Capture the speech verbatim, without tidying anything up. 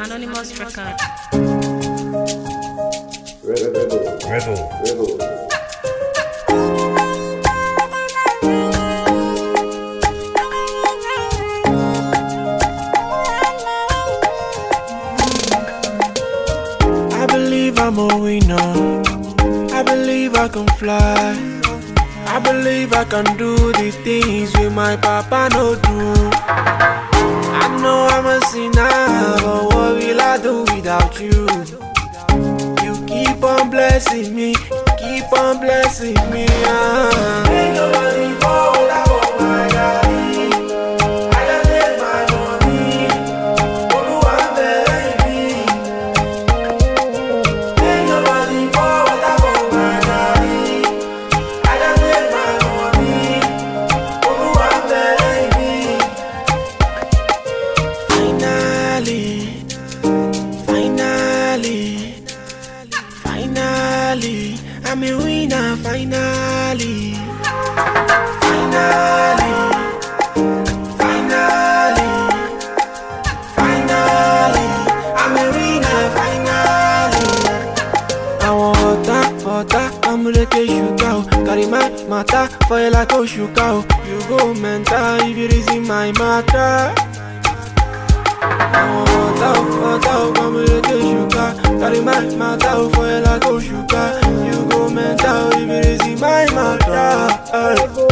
Anonymous record. Rebel. Rebel. Rebel. I believe I'm a winner. I believe I can fly. I believe I can do the things with my papa no do. I know I'm a sinner, but what will I do without you? You keep on blessing me, keep on blessing me. Ah. Ain't nobody go without my daddy. I just make my money. Oluwa beg me. Ain't nobody go without my daddy. I just make my money. Oluwa beg me. Finally, finally, finally, I'm a winner. Finally, finally, finally, finally, I'm a winner. Finally, I want water, water, I'm like sugar. Carry my matter for you like a sugar. You go mental if you reason my matter. Water, water, come and get sugar. Carry my matter for you like a sugar. You go mental if you reason my matter.